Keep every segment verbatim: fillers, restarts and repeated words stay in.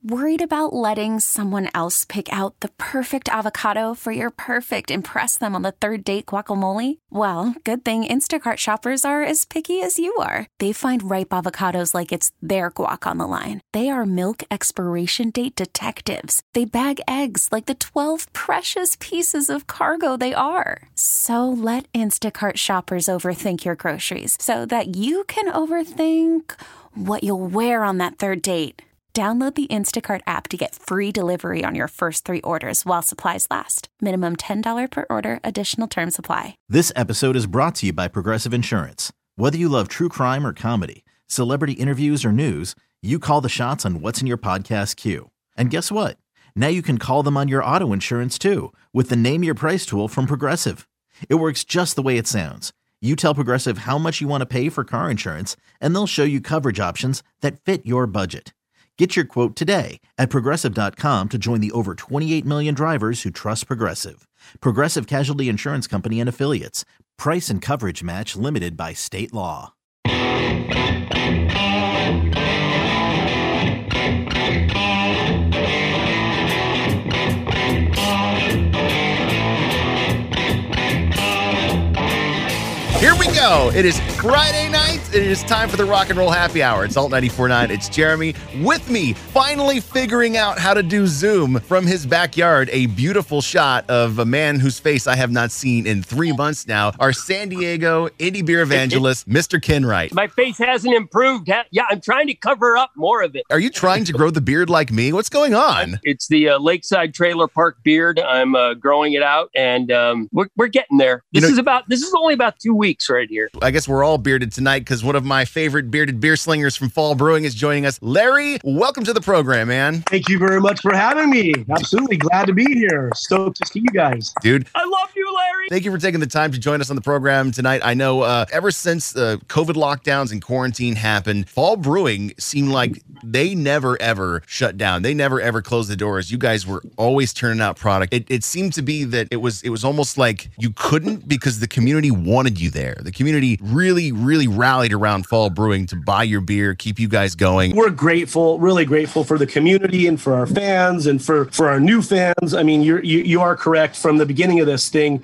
Worried about letting someone else pick out the perfect avocado for your perfect impress them on the third date guacamole? Well, good thing Instacart shoppers are as picky as you are. They find ripe avocados like it's their guac on the line. They are milk expiration date detectives. They bag eggs like the twelve precious pieces of cargo they are. So let Instacart shoppers overthink your groceries so that you can overthink what you'll wear on that third date. Download the Instacart app to get free delivery on your first three orders while supplies last. Minimum ten dollars per order. Additional terms apply. This episode is brought to you by Progressive Insurance. Whether you love true crime or comedy, celebrity interviews or news, you call the shots on what's in your podcast queue. And guess what? Now you can call them on your auto insurance too with the Name Your Price tool from Progressive. It works just the way it sounds. You tell Progressive how much you want to pay for car insurance, and they'll show you coverage options that fit your budget. Get your quote today at Progressive dot com to join the over twenty-eight million drivers who trust Progressive. Progressive Casualty Insurance Company and Affiliates. Price and coverage match limited by state law. Here we go. It is Friday night. It is time for the Rock and Roll Happy Hour. It's Alt ninety-four point nine. It's Jeremy with me, finally figuring out how to do Zoom from his backyard. A beautiful shot of a man whose face I have not seen in three months now. Our San Diego indie beer evangelist, Mister Kenwright. My face hasn't improved. Yeah, I'm trying to cover up more of it. Are you trying to grow the beard like me? What's going on? It's the uh, Lakeside Trailer Park beard. I'm uh, growing it out, and um, we're we're getting there. This you know, is about. This is only about two weeks right here. I guess we're all bearded tonight because one of my favorite bearded beer slingers from Fall Brewing is joining us. Larry, welcome to the program, man. Thank you very much for having me. Absolutely glad to be here. Stoked to see you guys. Dude. I love you, Larry. Thank you for taking the time to join us on the program tonight. I know uh, ever since uh, COVID lockdowns and quarantine happened, Fall Brewing seemed like they never, ever shut down. They never, ever closed the doors. You guys were always turning out product. It, it seemed to be that it was, it was almost like you couldn't because the community wanted you there. The community really, really rallied around Fall Brewing to buy your beer, keep you guys going. We're grateful, really grateful for the community and for our fans and for, for our new fans. I mean, you're, you you are correct. From the beginning of this thing,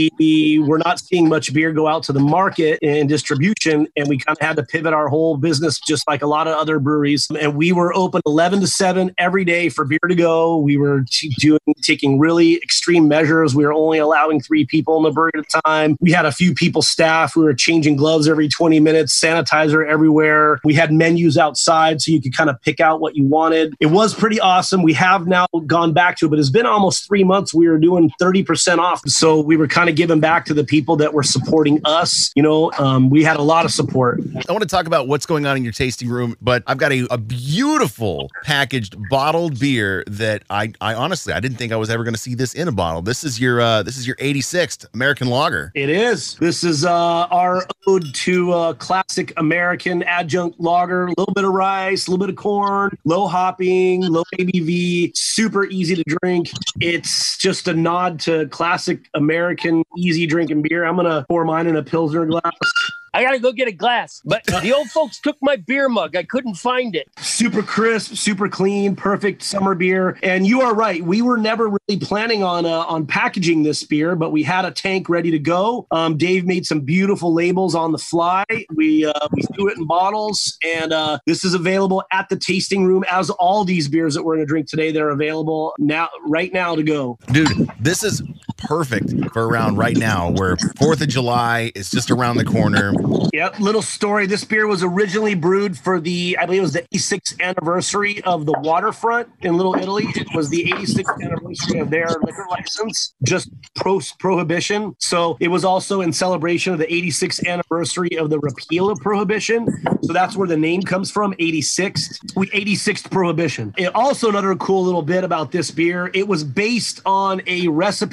we were not seeing much beer go out to the market and distribution, and we kind of had to pivot our whole business just like a lot of other breweries. And we were open eleven to seven every day for beer to go. We were t- doing taking really extreme measures. We were only allowing three people in the brewery at a time. We had a few people staff. We were changing gloves every twenty minutes, sanitizer everywhere. We had menus outside so you could kind of pick out what you wanted. It was pretty awesome. We have now gone back to it, but it's been almost three months. We were doing thirty percent off. So we were kind of giving back to the people that were supporting us. You know, um, we had a lot of support. I want to talk about what's going on in your tasting room, but I've got a, a beautiful packaged bottled beer that I, I honestly, I didn't think I was ever going to see this in a bottle. This is your, uh, this is your eighty-sixth American Lager. It is. This is uh, our ode to uh, classic American adjunct lager. A little bit of rice, a little bit of corn, low hopping, low A B V, super easy to drink. It's just a nod to classic American easy drinking beer. I'm going to pour mine in a Pilsner glass. I got to go get a glass. But the old folks took my beer mug. I couldn't find it. Super crisp, super clean, perfect summer beer. And you are right. We were never really planning on uh, on packaging this beer, but we had a tank ready to go. Um, Dave made some beautiful labels on the fly. We uh, we threw it in bottles, and uh, this is available at the tasting room, as all these beers that we're going to drink today. They're available now, right now to go. Dude, this is perfect for around right now where fourth of July is just around the corner. Yep, little story. This beer was originally brewed for the, I believe it was the eighty-sixth anniversary of the Waterfront in Little Italy. It was the eighty-sixth anniversary of their liquor license, just post-prohibition. So it was also in celebration of the eighty-sixth anniversary of the repeal of prohibition. So that's where the name comes from, eighty-sixth. We eighty-sixth prohibition. It, also another cool little bit about this beer, it was based on a recipe from our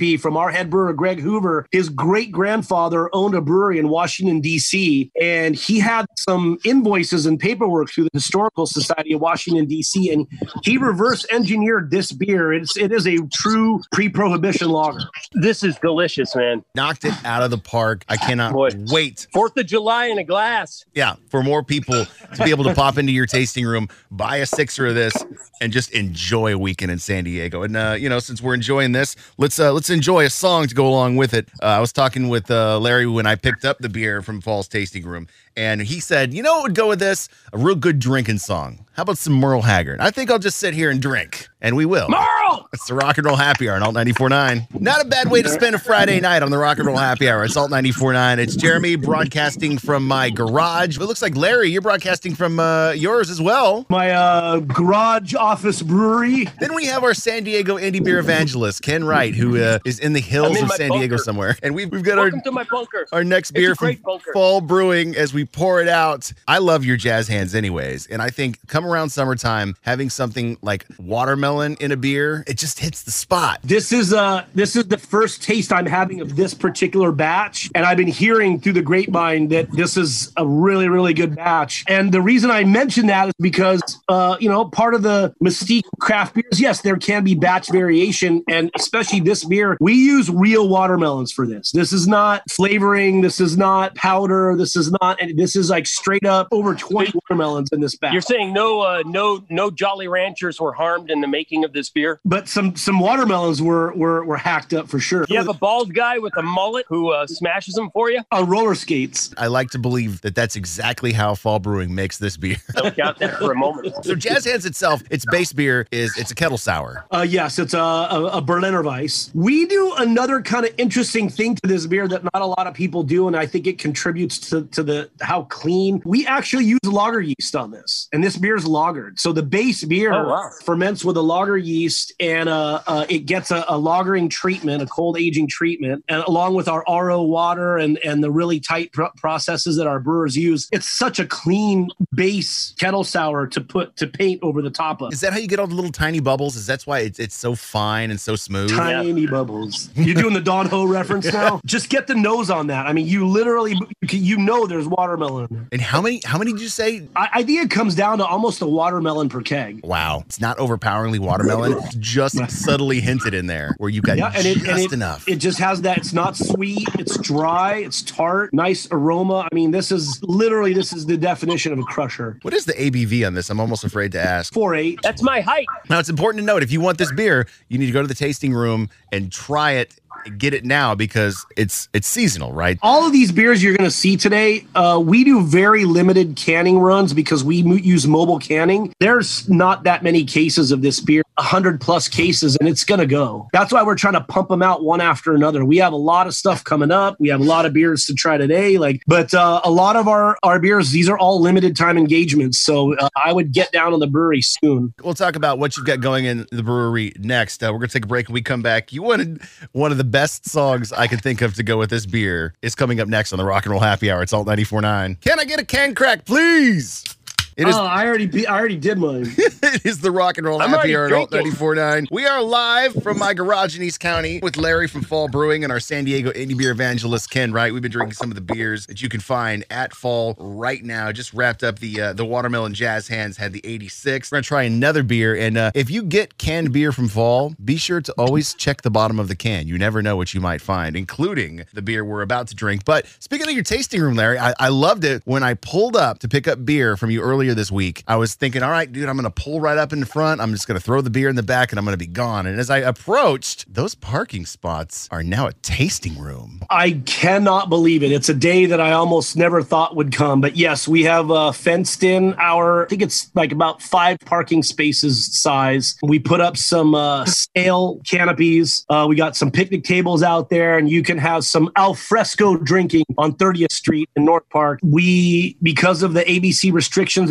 our head brewer, Greg Hoover, his great-grandfather owned a brewery in Washington, D C, and he had some invoices and paperwork through the Historical Society of Washington, D C, and he reverse engineered this beer. It's, it is a true pre-prohibition lager. This is delicious, man. Knocked it out of the park. I cannot Boy. wait. Fourth of July in a glass. Yeah, for more people to be able to pop into your tasting room, buy a sixer of this, and just enjoy a weekend in San Diego. And uh, you know, since we're enjoying this, let's uh, let's enjoy a song to go along with it. Uh, I was talking with uh, Larry when I picked up the beer from Fall's Tasting Room, and he said, "You know what would go with this? A real good drinking song. How about some Merle Haggard? I think I'll just sit here and drink." And we will. Merle! It's the Rock and Roll Happy Hour on Alt ninety-four point nine. Not a bad way to spend a Friday night on the Rock and Roll Happy Hour. It's Alt ninety-four point nine. It's Jeremy broadcasting from my garage. It looks like, Larry, you're broadcasting from uh, yours as well. My uh, garage office brewery. Then we have our San Diego indie beer evangelist, Ken Wright, who uh, is in the hills in of my San bunker. Diego somewhere. And we've, we've got Welcome our, to my bunker. our next It's beer a from great bunker. Fall Brewing as we pour it out. I love your jazz hands anyways. And I think come around summertime, having something like watermelon in a beer, it just hits the spot. This is uh this is the first taste I'm having of this particular batch, and I've been hearing through the grapevine that this is a really, really good batch. And the reason I mention that is because uh, you know, part of the mystique of craft beers, yes, there can be batch variation, and especially this beer, we use real watermelons for this. This is not flavoring, this is not powder, this is not, and this is like straight up over twenty watermelons in this batch. You're saying no, uh, no, no Jolly Ranchers were harmed in the making of this beer? But some some watermelons were were were hacked up for sure. You have a bald guy with a mullet who uh, smashes them for you? On roller skates. I like to believe that that's exactly how Fall Brewing makes this beer. Don't doubt that for a moment. So Jazz Hands itself, its base beer is it's a kettle sour. Uh, yes, it's a, a, a Berliner Weiss. We do another kind of interesting thing to this beer that not a lot of people do, and I think it contributes to, to the how clean. We actually use lager yeast on this, and this beer is lagered. So the base beer Oh, wow. ferments with a lager yeast, and uh, uh, it gets a, a lagering treatment, a cold aging treatment, and along with our R O water and, and the really tight pr- processes that our brewers use. It's such a clean base kettle sour to put to paint over the top of. Is that how you get all the little tiny bubbles? Is that's why it's it's so fine and so smooth? Tiny bubbles. You're doing the Don Ho reference now? Just get the nose on that. I mean, you literally, you know there's watermelon in there. And how many how many did you say? I, I think it comes down to almost a watermelon per keg. Wow. It's not overpoweringly watermelon. It's just subtly hinted in there where you got Yeah, and it, just and it, enough. it just has that. It's not sweet. It's dry. It's tart. Nice aroma. I mean, this is literally, this is the definition of a crusher. What is the A B V on this? I'm almost afraid to ask. four eight. That's my height. Now, it's important to note, if you want this beer, you need to go to the tasting room and try it. Get it now because it's it's seasonal, right? All of these beers you're going to see today, uh, we do very limited canning runs because we mo- use mobile canning. There's not that many cases of this beer, one hundred plus cases, and it's going to go. That's why we're trying to pump them out one after another. We have a lot of stuff coming up. We have a lot of beers to try today, like, but uh, a lot of our, our beers, these are all limited time engagements. So uh, I would get down on the brewery soon. We'll talk about what you've got going in the brewery next. Uh, we're going to take a break and we come back. You wanted one of the best songs I could think of to go with this beer. It's coming up next on the Rock and Roll Happy Hour. It's Alt ninety-four point nine. Can I get a can crack, please? It is, oh, I already be, I already did mine. it is the Rock and Roll I'm Happy already Hour at Alt drinking. ninety-four point nine. We are live from my garage in East County with Larry from Fall Brewing and our San Diego indie beer evangelist, Ken Wright. We've been drinking some of the beers that you can find at Fall right now. Just wrapped up the uh, the Watermelon Jazz Hands, had the eighty-six. We're going to try another beer. And uh, if you get canned beer from Fall, be sure to always check the bottom of the can. You never know what you might find, including the beer we're about to drink. But speaking of your tasting room, Larry, I, I loved it when I pulled up to pick up beer from you earlier this week. I was thinking, all right, dude, I'm going to pull right up in the front. I'm just going to throw the beer in the back and I'm going to be gone. And as I approached, those parking spots are now a tasting room. I cannot believe it. It's a day that I almost never thought would come. But yes, we have uh, fenced in our, I think it's like about five parking spaces size. We put up some uh, sail canopies. Uh, we got some picnic tables out there, and you can have some al fresco drinking on thirtieth Street in North Park. We, because of the A B C restrictions that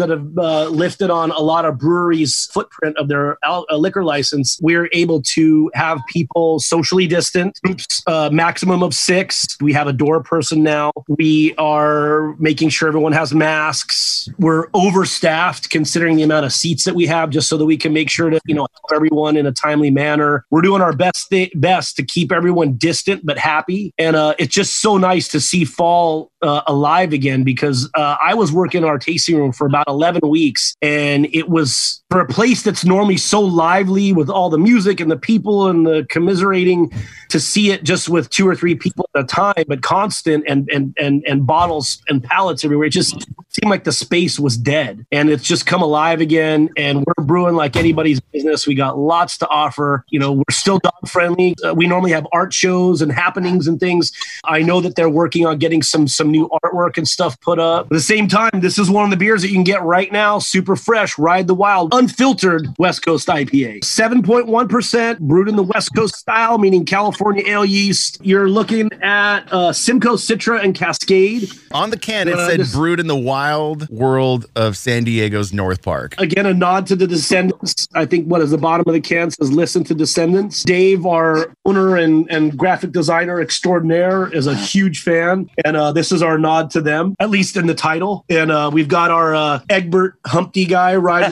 that have uh, lifted on a lot of breweries' footprint of their al- uh, liquor license, we're able to have people socially distant, groups, uh, maximum of six. We have a door person now. We are making sure everyone has masks. We're overstaffed considering the amount of seats that we have, just so that we can make sure to, you know, help everyone in a timely manner. We're doing our best th- best to keep everyone distant but happy. And uh, it's just so nice to see fall uh, alive again, because uh, I was working in our tasting room for about eleven weeks, and it was for a place that's normally so lively with all the music and the people and the commiserating, to see it just with two or three people at a time, but constant and and and and bottles and pallets everywhere. It just seemed like the space was dead, and it's just come alive again. And we're brewing like anybody's business. We got lots to offer. You know, we're still dog friendly. Uh, we normally have art shows and happenings and things. I know that they're working on getting some some new artwork and stuff put up. At the same time, this is one of the beers that you can get right now, super fresh, Ride the Wild, unfiltered West Coast I P A. seven point one percent, brewed in the West Coast style, meaning California ale yeast. You're looking at uh, Simcoe, Citra, and Cascade. On the can, it Uh, said this- brewed in the wild world of San Diego's North Park. Again, a nod to the Descendants. I think what is the bottom of the can says, listen to Descendants. Dave, our owner and, and graphic designer extraordinaire, is a huge fan. And uh, this is our nod to them, at least in the title. And uh, we've got our uh, Egbert Humpty guy, right?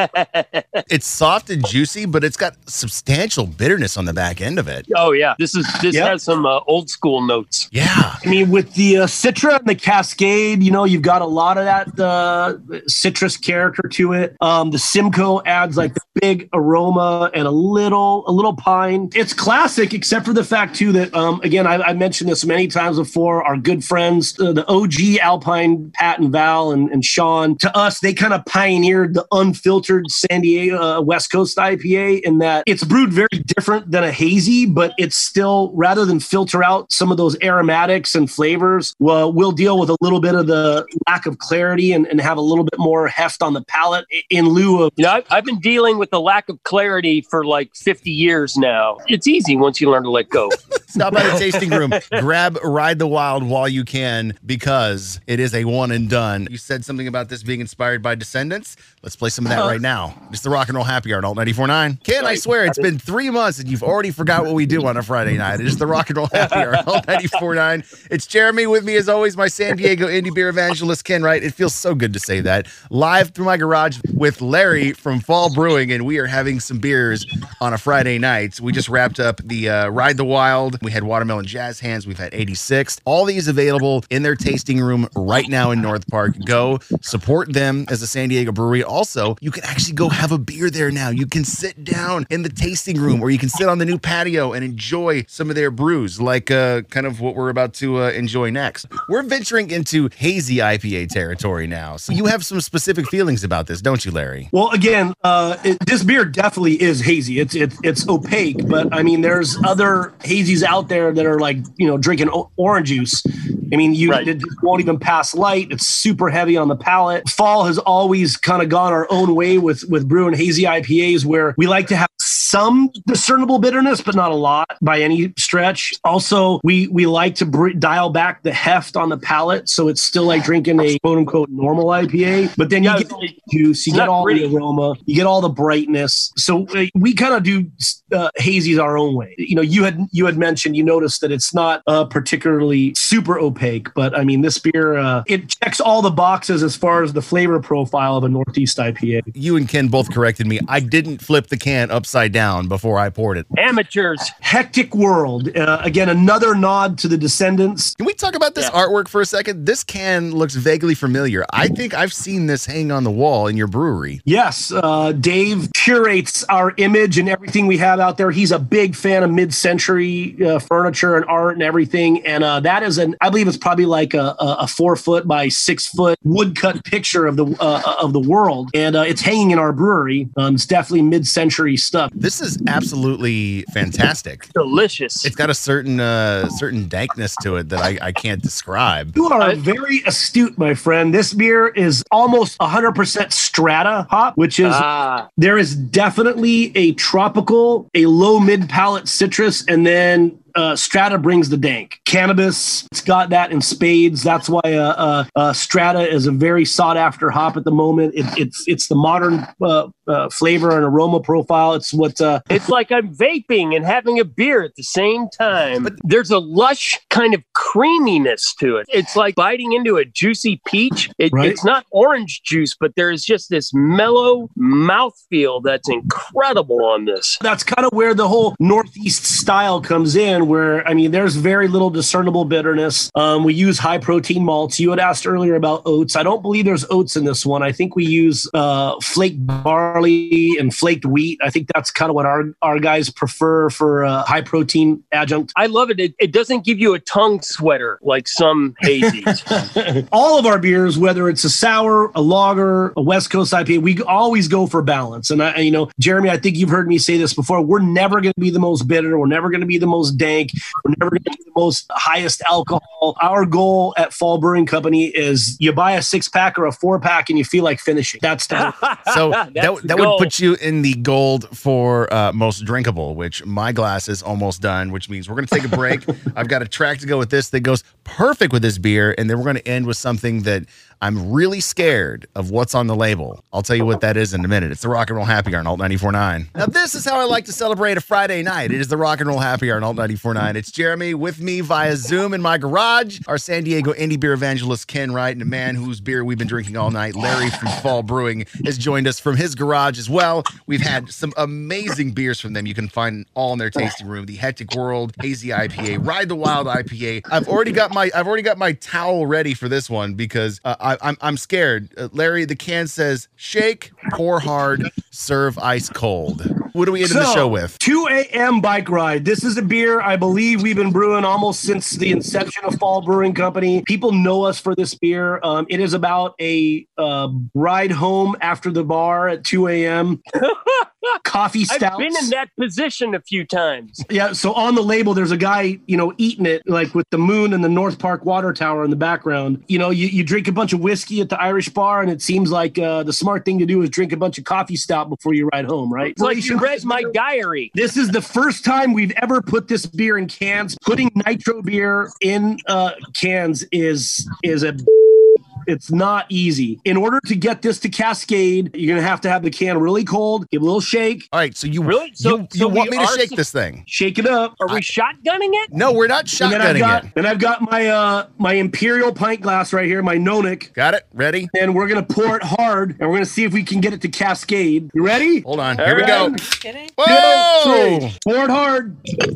It's soft and juicy, but it's got substantial bitterness on the back end of it. Oh yeah, this is this Yep. has some uh, old school notes. Yeah. I mean, with the uh, Citra and the Cascade, you know, you've got a lot of that uh, citrus character to it. Um, the Simcoe adds like the big aroma and a little, a little pine. It's classic, except for the fact too that, um, again, I, I mentioned this many times before. Our good friends, uh, the O G Alpine, Pat and Val and, and Sean, to us, they kind of pioneered the unfiltered San Diego uh, West Coast I P A, in that it's brewed very different than a hazy, but it's still, rather than filter out some of those aromatics and flavors, well, we'll deal with a little bit of the lack of clarity and, and have a little bit more heft on the palate in lieu of. You know, I've, I've been dealing with the lack of clarity for like fifty years now. It's easy once you learn to let go. Stop by the tasting room. Grab Ride the Wild while you can, because it is a one and done. You said something about this being inspired by Descendants. Let's play some of that right now. It's the Rock and Roll Happy Hour on Alt ninety-four point nine. Ken, I swear, it's been three months and you've already forgot what we do on a Friday night. It is the Rock and Roll Happy Hour on Alt ninety-four point nine. It's Jeremy with me, as always, my San Diego indie beer evangelist, Ken Wright. It feels so good to say that. Live through my garage with Larry from Fall Brewing, and we are having some beers on a Friday night. We just wrapped up the uh, Ride the Wild. We had Watermelon Jazz Hands. We've had eighty-six. All these available in their tasting room right now in North Park. Go support them as a San Diego brewery. Also, you can actually go have a beer there now. You can sit down in the tasting room, or you can sit on the new patio and enjoy some of their brews, like uh, kind of what we're about to uh, enjoy next. We're venturing into hazy I P A territory now. So you have some specific feelings about this, don't you, Larry? Well, again, uh, it, this beer definitely is hazy. It's it's it's opaque, but I mean, there's other hazies out there that are like, you know, drinking o- orange juice. I mean, you Right. it won't even pass light. It's super heavy on the palate. Fall has always kind of gone our own way with with brewing hazy I P As, where we like to have some discernible bitterness, but not a lot by any stretch. Also, we we like to br- dial back the heft on the palate, so it's still like drinking a quote unquote normal I P A. But then you Yeah, get all the juice, you it's get not all gritty. the aroma, you get all the brightness. So uh, we kind of do uh, hazies our own way. You know, you had you had mentioned, you noticed that it's not uh, particularly super opaque, but I mean, this beer uh, it checks all the boxes as far as the flavor profile of a Northeast I P A. You and Ken both corrected me. I didn't flip the can upside down before I poured it. Amateurs. Hectic World. Uh, again, another nod to the Descendants. Can we talk about this Yeah. artwork for a second? This can looks vaguely familiar. I think I've seen this hang on the wall in your brewery. Yes, uh, Dave curates our image and everything we have out there. He's a big fan of mid-century uh, furniture and art and everything. And uh, that is an, I believe it's probably like a, a, a four foot by six foot woodcut picture of the uh, of the world. And uh, it's hanging in our brewery. Um, it's definitely mid-century stuff. This is absolutely fantastic. Delicious. It's got a certain uh, certain dankness to it that I, I can't describe. You are I- very astute, my friend. This beer is almost one hundred percent Strata hop, which is ah, there is definitely a tropical, a low mid palate citrus, and then uh, Strata brings the dank. Cannabis, it's got that in spades. That's why uh, uh, uh, Strata is a very sought after hop at the moment. It, it's it's the modern uh, uh, flavor and aroma profile. It's what uh, it's like I'm vaping and having a beer at the same time. But there's a lush kind of creaminess to it. It's like biting into a juicy peach. It, right? It's not orange juice, but there's just this mellow mouthfeel that's incredible on this. That's kind of where the whole Northeast style comes in, where, I mean, there's very little discernible bitterness. Um, we use high protein malts. You had asked earlier about oats. I don't believe there's oats in this one. I think we use uh, flaked barley and flaked wheat. I think that's kind of what our, our guys prefer for uh, high protein adjunct. I love it. it. It doesn't give you a tongue sweater like some hazies. All of our beers, whether it's a sour, a lager, a West Coast I P A, we always go for balance. And, I, you know, Jeremy, I think you've heard me say this before. We're never going to be the most bitter. We're never going to be the most dank. We're never going to be the most highest alcohol. Our goal at Fall Brewing Company is you buy a six pack or a four pack and you feel like finishing. That's the so that, that would put you in the gold for uh, most drinkable, which my glass is almost done, which means we're going to take a break. I've got a track to go with this that goes perfect with this beer. And then we're going to end with something that I'm really scared of what's on the label. I'll tell you what that is in a minute. It's the Rock and Roll Happy Hour on Alt ninety-four point nine. Now, this is how I like to celebrate a Friday night. It is the Rock and Roll Happy Hour on Alt ninety-four point nine. It's Jeremy with me via Zoom in my garage. Our San Diego indie beer evangelist, Ken Wright, and a man whose beer we've been drinking all night, Larry from Fall Brewing, has joined us from his garage as well. We've had some amazing beers from them. You can find all in their tasting room. The Hectic World Hazy I P A, Ride the Wild I P A. I've already got my I've already got my towel ready for this one because uh, I, I'm I'm scared. Uh, Larry, the can says shake, pour hard, serve ice cold. What do we end so, the show with? two a.m. bike ride. This is a beer I believe we've been brewing almost since the inception of Fall Brewing Company. People know us for this beer. Um, it is about a uh, ride home after the bar at two a.m. Coffee stouts. I've been in that position a few times. Yeah, so on the label, there's a guy, you know, eating it, like with the moon and the North Park water tower in the background. You know, you, you drink a bunch of whiskey at the Irish bar, and it seems like uh, the smart thing to do is drink a bunch of coffee stout before you ride home, right? It's like you read my diary. This is the first time we've ever put this beer in cans. Putting nitro beer in uh, cans is is a... It's not easy. In order to get this to cascade, you're going to have to have the can really cold, give a little shake. All right, so you really so, you, so you want me to shake su- this thing? Shake it up. Are we I, shotgunning it? No, we're not shotgunning got, it. And I've got my uh, my Imperial pint glass right here, my Nonic. Got it? Ready? And we're going to pour it hard, and we're going to see if we can get it to cascade. You ready? Hold on. All Here right. we go. Kidding? Whoa! Pour it hard.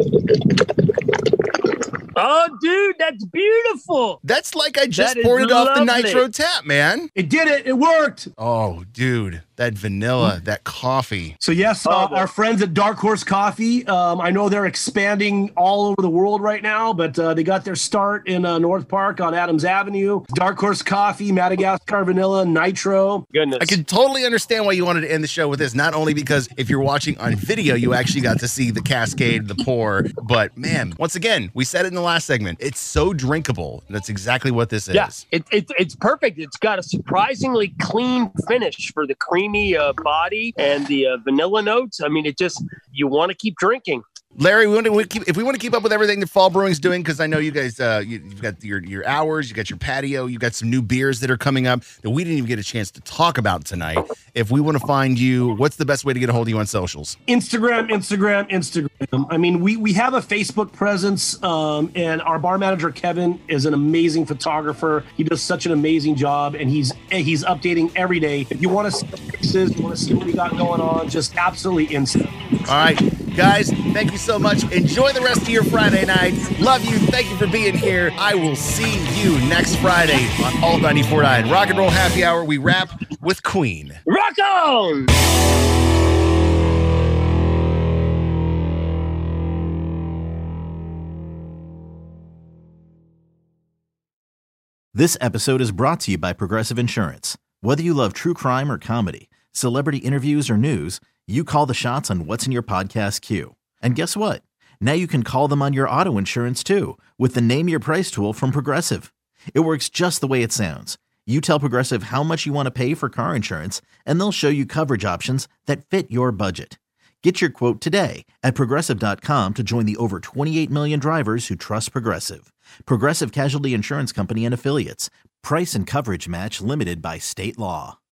Oh, dude, that's beautiful. That's like I just That poured it off the lovely. nitro tap, man. It did it. It worked. Oh, dude, that vanilla, that coffee. So yes, uh, our friends at Dark Horse Coffee, um, I know they're expanding all over the world right now, but uh, they got their start in uh, North Park on Adams Avenue. Dark Horse Coffee, Madagascar Vanilla, Nitro. Goodness. I can totally understand why you wanted to end the show with this, not only because if you're watching on video, you actually got to see the cascade, the pour, but man, once again, we said it in the last segment, it's so drinkable. That's exactly what this is. Yeah, it, it, it's perfect. It's got a surprisingly clean finish for the creamy uh, body and the uh, vanilla notes. I mean, it just, you want to keep drinking. Larry, we want to we keep, if we want to keep up with everything that Fall Brewing's doing, because I know you guys, uh, you, you've got your your hours, you got your patio, you got some new beers that are coming up that we didn't even get a chance to talk about tonight. If we want to find you, what's the best way to get a hold of you on socials? Instagram, Instagram, Instagram. I mean, we we have a Facebook presence, um, and our bar manager Kevin is an amazing photographer. He does such an amazing job, and he's he's updating every day. If you want to see pieces, you want to see what we got going on, just absolutely instant. All right, guys, thank you so much. Enjoy the rest of your Friday night. Love you. Thank you for being here. I will see you next Friday on Alt ninety-four point nine. Rock and Roll Happy Hour. We wrap with Queen. Rock on! This episode is brought to you by Progressive Insurance. Whether you love true crime or comedy, celebrity interviews or news, you call the shots on what's in your podcast queue. And guess what? Now you can call them on your auto insurance too with the Name Your Price tool from Progressive. It works just the way it sounds. You tell Progressive how much you want to pay for car insurance, and they'll show you coverage options that fit your budget. Get your quote today at Progressive dot com to join the over twenty-eight million drivers who trust Progressive. Progressive Casualty Insurance Company and Affiliates. Price and coverage match limited by state law.